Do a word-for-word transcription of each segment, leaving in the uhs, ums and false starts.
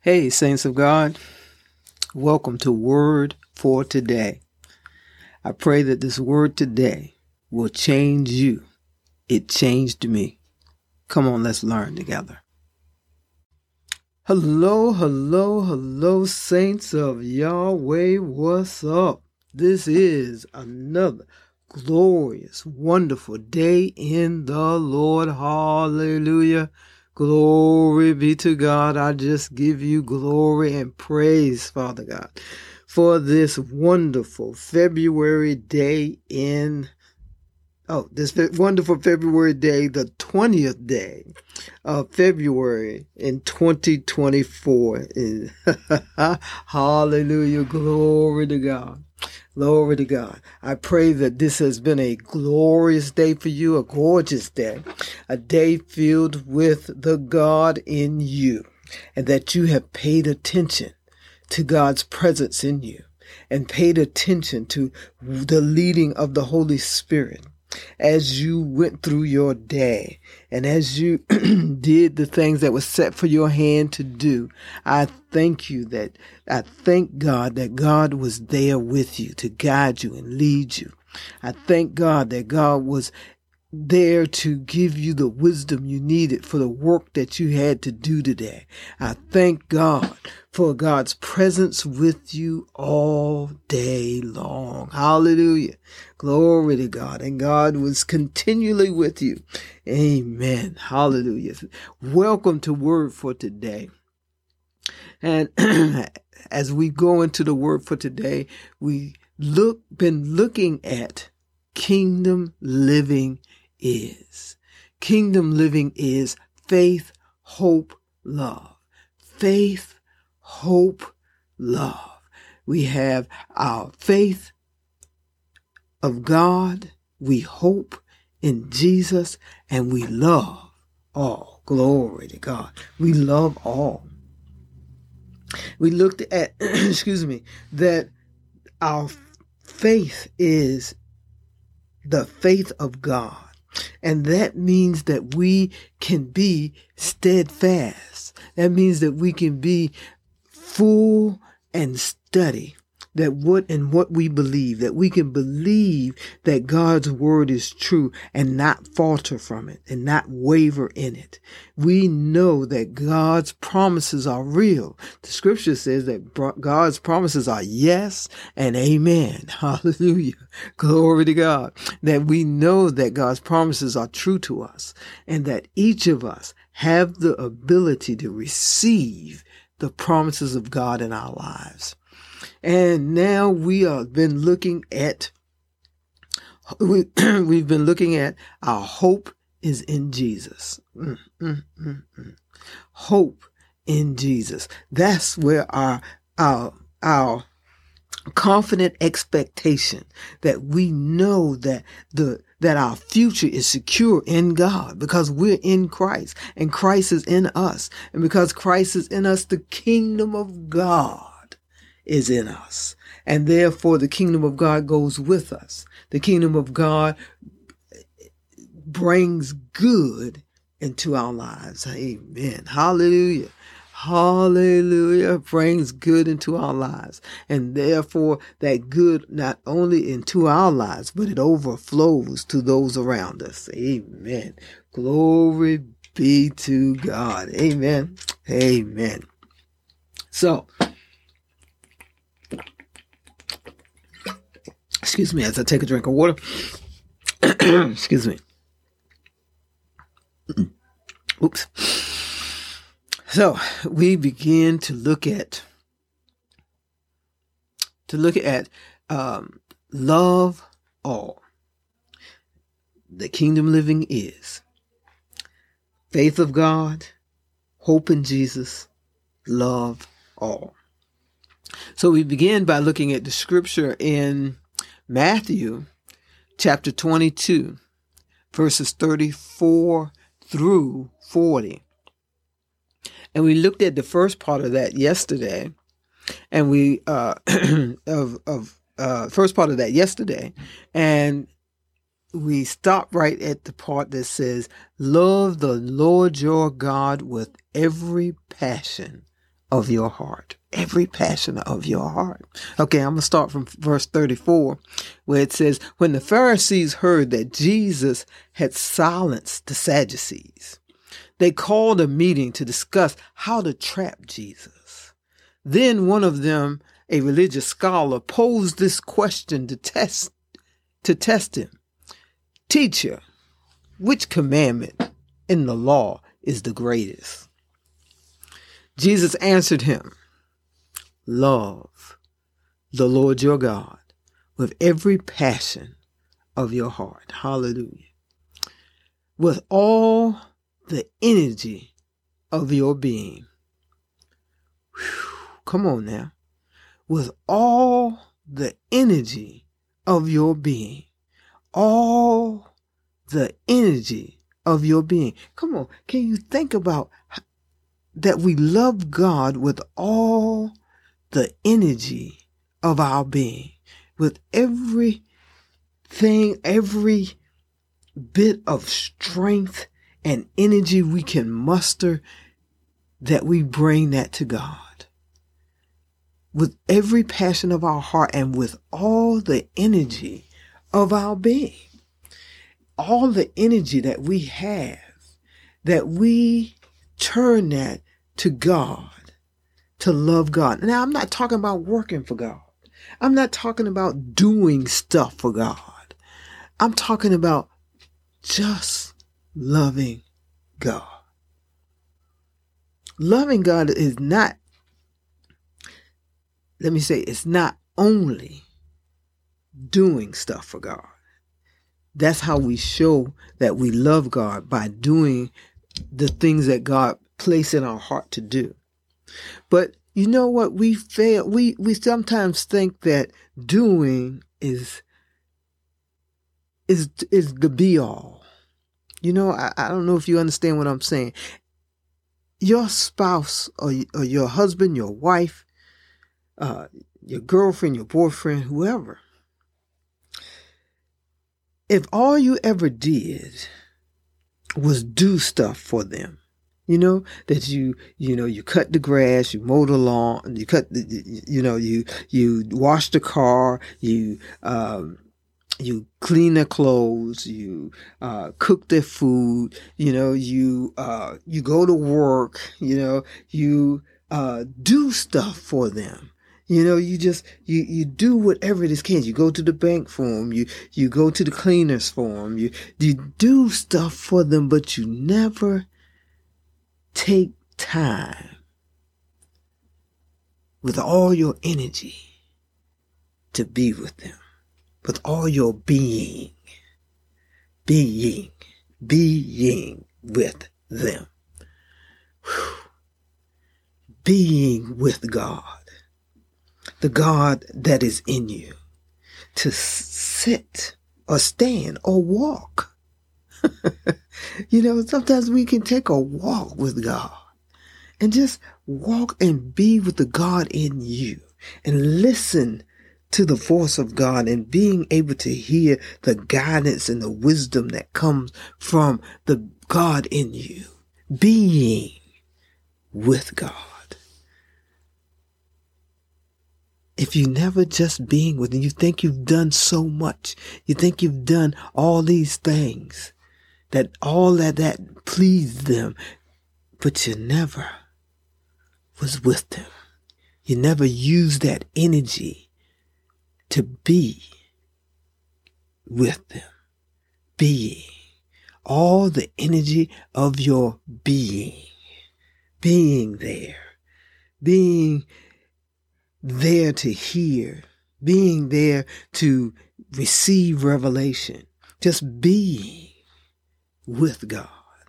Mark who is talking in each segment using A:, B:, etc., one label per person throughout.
A: Hey, saints of God, welcome to Word for Today. I pray that this word today will change you. It changed me. Come on, let's learn together. Hello, hello, hello, saints of Yahweh. What's up? This is another glorious, wonderful day in the Lord. Hallelujah. Glory be to God. I just give you glory and praise, Father God, for this wonderful February day in, oh, this wonderful February day, the twentieth day of February in twenty twenty-four. Hallelujah. Glory to God. Glory to God. I pray that this has been a glorious day for you, a gorgeous day, a day filled with the God in you, and that you have paid attention to God's presence in you and paid attention to the leading of the Holy Spirit as you went through your day and as you did the things that were set for your hand to do. I thank you that I thank God that God was there with you to guide you and lead you. I thank God that God was there to give you the wisdom you needed for the work that you had to do today. I thank God for God's presence with you all day long. Hallelujah. Glory to God. And God was continually with you. Amen. Hallelujah. Welcome to Word for Today. And as we go into the Word for Today, we look been looking at kingdom living is. Kingdom living is faith, hope, love. Faith, hope, love. We have our faith of God, we hope in Jesus, and we love all. Glory to God. We love all. We looked at, excuse me, that our faith is the faith of God. And that means that we can be steadfast. That means that we can be full and steady. That what and what we believe, that we can believe that God's word is true and not falter from it and not waver in it. We know that God's promises are real. The scripture says that God's promises are yes and amen. Hallelujah. Glory to God. That we know that God's promises are true to us and that each of us have the ability to receive the promises of God in our lives. And now we have been looking at, we, we've been looking at our hope is in Jesus. Mm, mm, mm, mm. Hope in Jesus. That's where our, our, our confident expectation that we know that the, that our future is secure in God because we're in Christ and Christ is in us. And because Christ is in us, the kingdom of God is in us. And therefore the kingdom of God goes with us. The kingdom of God brings good into our lives. Amen. Hallelujah. Hallelujah. Brings good into our lives. And therefore that good not only into our lives, but it overflows to those around us. Amen. Glory be to God. Amen. Amen. So, excuse me as I take a drink of water. Excuse me. Oops. So we begin to look at to look at um, love all. The kingdom living is faith of God, hope in Jesus, love all. So we begin by looking at the scripture in Matthew chapter twenty-two, verses thirty-four through forty. And we looked at the first part of that yesterday, and we, uh, of, of, uh, first part of that yesterday, and we stopped right at the part that says, love the Lord your God with every passion of your heart. Every passion of your heart. Okay, I'm going to start from verse thirty-four, where it says, when the Pharisees heard that Jesus had silenced the Sadducees, they called a meeting to discuss how to trap Jesus. Then one of them, a religious scholar, posed this question to test, to test him. Teacher, which commandment in the law is the greatest? Jesus answered him, love the Lord your God with every passion of your heart. Hallelujah. With all the energy of your being. Whew, come on now. With all the energy of your being. All the energy of your being. Come on. Can you think about that we love God with all the energy of our being, with everything, every bit of strength and energy we can muster, that we bring that to God. With every passion of our heart and with all the energy of our being. All the energy that we have, that we turn that to God. To love God. Now, I'm not talking about working for God. I'm not talking about doing stuff for God. I'm talking about just loving God. Loving God is not, let me say, it's not only doing stuff for God. That's how we show that we love God, by doing the things that God placed in our heart to do. But you know what? We fail. We, we sometimes think that doing is, is, is the be all. You know, I, I don't know if you understand what I'm saying. Your spouse or, or your husband, your wife, uh, your girlfriend, your boyfriend, whoever. If all you ever did was do stuff for them, you know, that you, you know, you cut the grass, you mow the lawn, you cut the, you know, you, you wash the car, you, um, you clean their clothes, you, uh, cook their food, you know, you, uh, you go to work, you know, you, uh, do stuff for them. You know, you just, you, you do whatever it is can. You go to the bank for them. You, you go to the cleaners for them. You, you do stuff for them, but you never take time with all your energy to be with them, with all your being, being, being with them, Whew. Being with God, the God that is in you, to sit or stand or walk. You know, sometimes we can take a walk with God and just walk and be with the God in you and listen to the voice of God and being able to hear the guidance and the wisdom that comes from the God in you, being with God. If you never just being with him, you think you've done so much. You think you've done all these things, that all that that pleased them, but you never was with them. You never used that energy to be with them. Being. All the energy of your being. Being there. Being there to hear. Being there to receive revelation. Just being with God.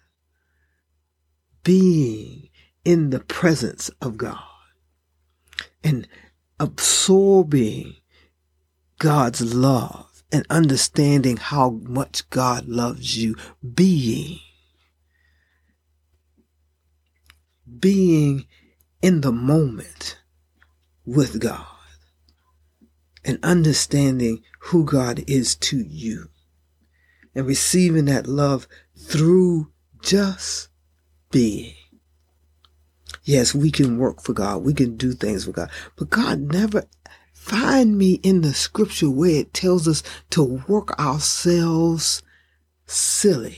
A: Being in the presence of God. And absorbing God's love and understanding how much God loves you. Being. Being in the moment with God. And understanding who God is to you. And receiving that love through just being. Yes, we can work for God. We can do things for God. But God never find me in the scripture where it tells us to work ourselves silly.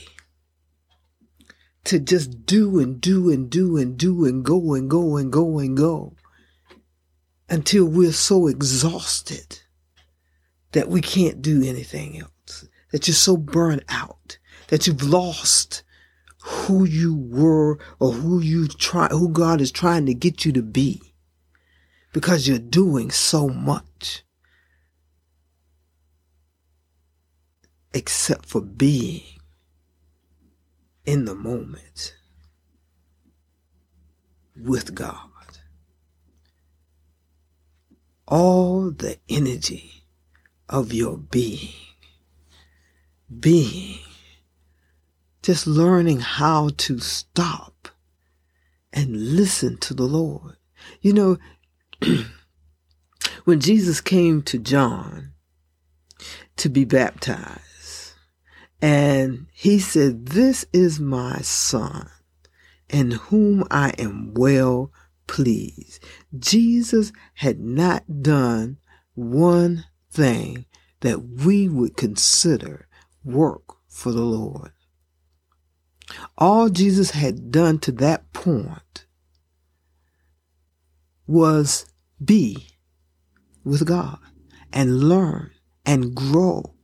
A: To just do and do and do and do and go and go and go and go until we're so exhausted that we can't do anything else. That you're so burnt out that you've lost who you were or who you try, who God is trying to get you to be, because you're doing so much except for being in the moment with God. All the energy of your being, being, just learning how to stop and listen to the Lord. You know, when Jesus came to John to be baptized, and he said, "This is my son, in whom I am well pleased." Jesus had not done one thing that we would consider work for the Lord. All Jesus had done to that point was be with God and learn and grow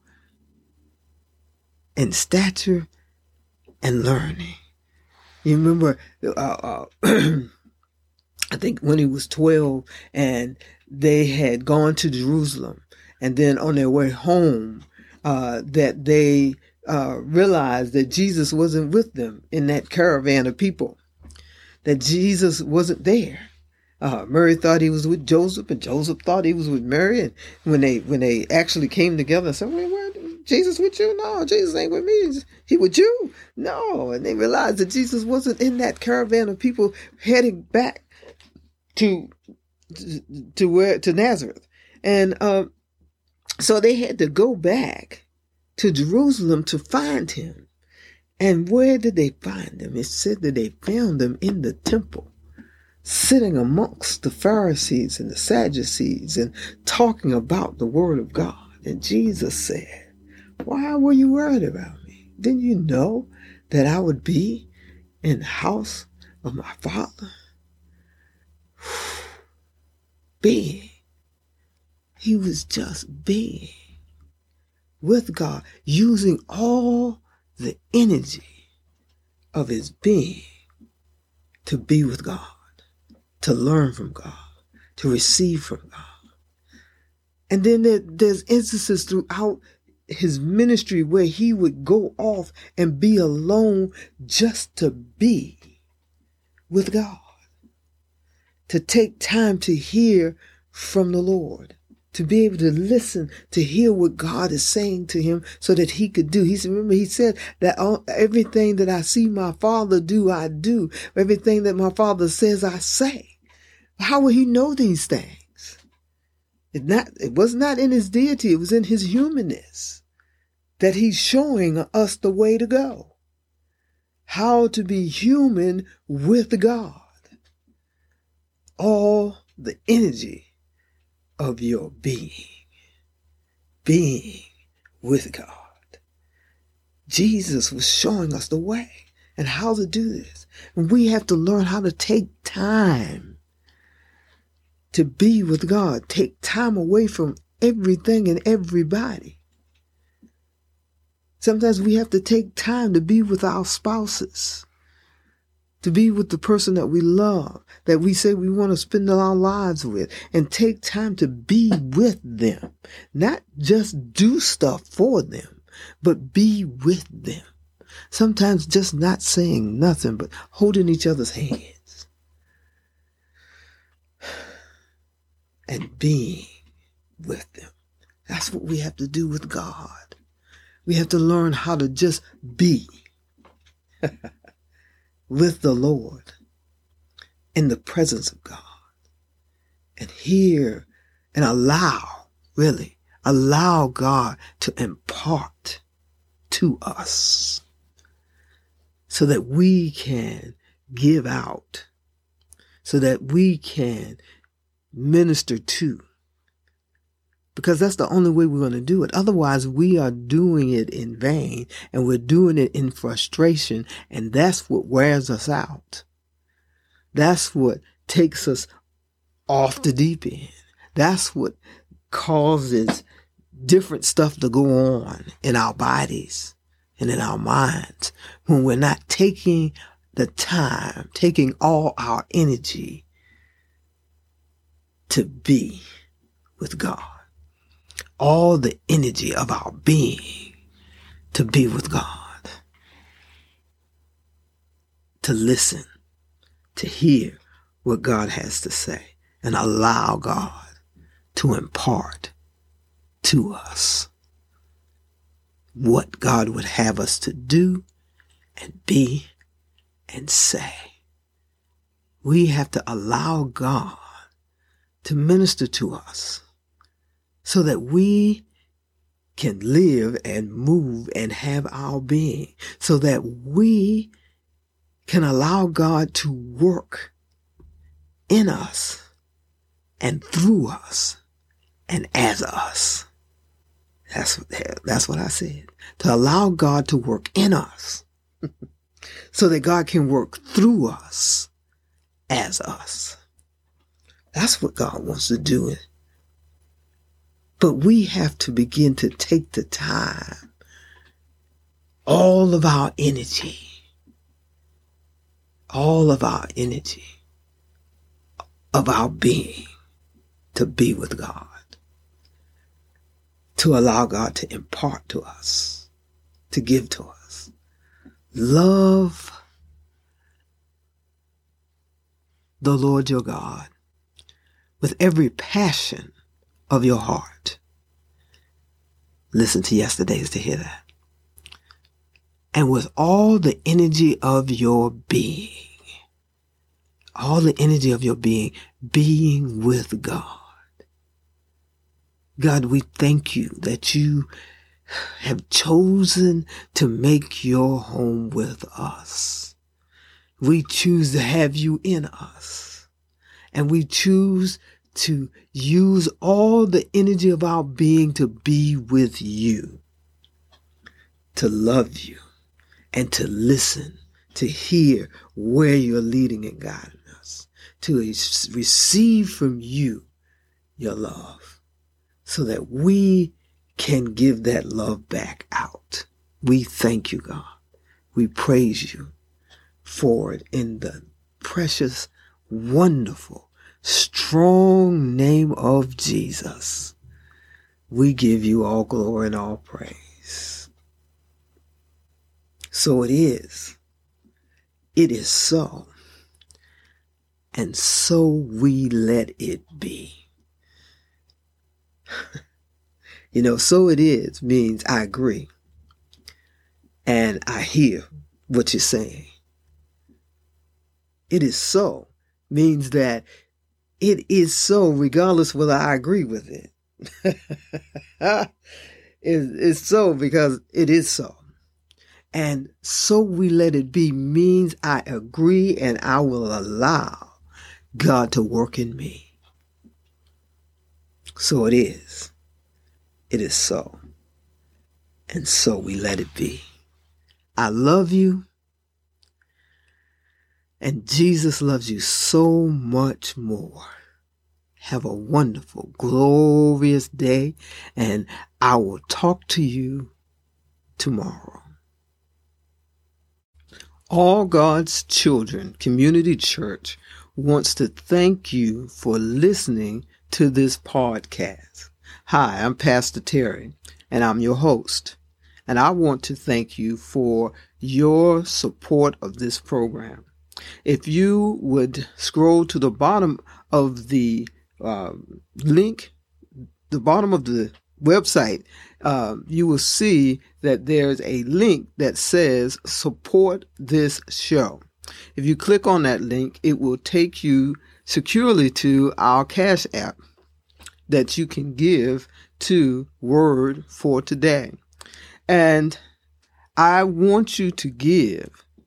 A: in stature and learning. You remember, uh, uh, I think when he was twelve and they had gone to Jerusalem, and then on their way home, uh, that they uh, realized that Jesus wasn't with them in that caravan of people, that Jesus wasn't there. Uh, Mary thought he was with Joseph, and Joseph thought he was with Mary. And when they when they actually came together and said, "Wait, where Jesus with you?" "No, Jesus ain't with me. He with you?" "No." And they realized that Jesus wasn't in that caravan of people heading back to to where to Nazareth, and um, so they had to go back to Jerusalem to find him. And where did they find him? It said that they found him in the temple, sitting amongst the Pharisees and the Sadducees and talking about the word of God. And Jesus said, "Why were you worried about me? Didn't you know that I would be in the house of my Father?" Being. He was just being with God, using all the energy of his being to be with God, to learn from God, to receive from God. And then there, there's instances throughout his ministry where he would go off and be alone just to be with God, to take time to hear from the Lord, to be able to listen, to hear what God is saying to him so that he could do. He said, remember, he said that all, everything that I see my Father do, I do. Everything that my Father says, I say. How will he know these things? It, not, it was not in his deity. It was in his humanness that he's showing us the way to go. How to be human with God. All the energy of your being, being with God. Jesus was showing us the way and how to do this. And we have to learn how to take time to be with God, take time away from everything and everybody. Sometimes we have to take time to be with our spouses, to be with the person that we love, that we say we want to spend our lives with, and take time to be with them. Not just do stuff for them, but be with them. Sometimes just not saying nothing, but holding each other's hands and being with them. That's what we have to do with God. We have to learn how to just be with the Lord in the presence of God, and hear and allow, really, allow God to impart to us so that we can give out so that we can minister to. Because that's the only way we're going to do it. Otherwise, we are doing it in vain, and we're doing it in frustration, and that's what wears us out. That's what takes us off the deep end. That's what causes different stuff to go on in our bodies and in our minds when we're not taking the time, taking all our energy to be with God. All the energy of our being to be with God. To listen, to hear what God has to say, and allow God to impart to us what God would have us to do and be and say. We have to allow God to minister to us so that we can live and move and have our being, so that we can allow God to work in us and through us and as us. That's, that's what I said. To allow God to work in us so that God can work through us as us. That's what God wants to do. But we have to begin to take the time, all of our energy, all of our energy of our being to be with God, to allow God to impart to us, to give to us. Love the Lord your God with every passion of your heart. Listen to yesterday's to hear that. And with all the energy of your being, all the energy of your being, being with God. God, we thank you that you have chosen to make your home with us. We choose to have you in us. And we choose to use all the energy of our being to be with you, to love you, and to listen, to hear where you're leading and guiding us, to receive from you your love, so that we can give that love back out. We thank you, God. We praise you for it in the precious, wonderful, strong name of Jesus. We give you all glory and all praise. So it is. It is so. And so we let it be. You know, so it is means I agree. And I hear what you're saying. It is so means that it is so regardless whether I agree with it. it. It's so because it is so. And so we let it be means I agree and I will allow God to work in me. So it is. It is so. And so we let it be. I love you. And Jesus loves you so much more. Have a wonderful, glorious day. And I will talk to you tomorrow. All God's Children Community Church wants to thank you for listening to this podcast. Hi, I'm Pastor Terry, and I'm your host. And I want to thank you for your support of this program. If you would scroll to the bottom of the uh, link, the bottom of the website, uh, you will see that there's a link that says support this show. If you click on that link, it will take you securely to our Cash App that you can give to Word for Today. And I want you to give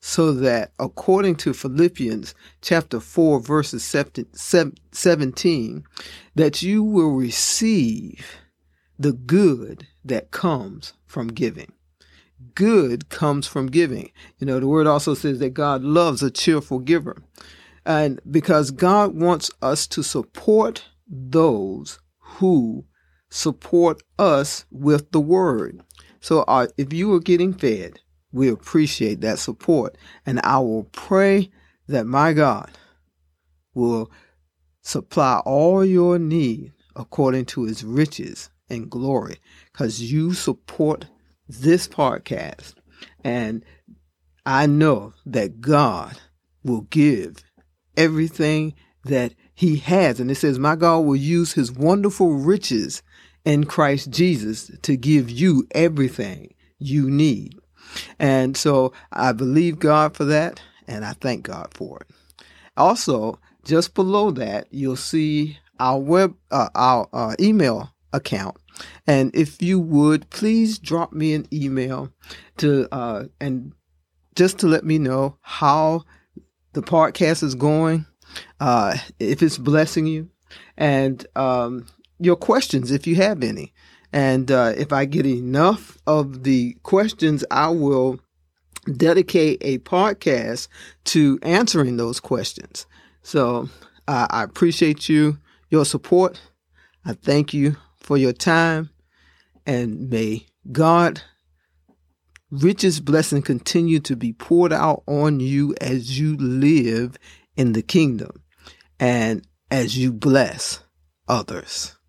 A: so that according to Philippians chapter four, verses seventeen, that you will receive the good that comes from giving. Good comes from giving. You know, the word also says that God loves a cheerful giver. And because God wants us to support those who support us with the word. So uh, if you are getting fed, we appreciate that support. And I will pray that my God will supply all your need according to his riches and glory, because you support this podcast. And I know that God will give everything that he has. And it says, my God will use his wonderful riches in Christ Jesus to give you everything you need. And so I believe God for that, and I thank God for it. Also, just below that, you'll see our web, uh, our uh, email account. And if you would, please drop me an email to, uh, and just to let me know how the podcast is going, uh, if it's blessing you, and, um, your questions, if you have any. And, uh, if I get enough of the questions, I will dedicate a podcast to answering those questions. So, uh, I appreciate you, your support. I thank you for your time, and may God richest blessing continue to be poured out on you as you live in the kingdom and as you bless others.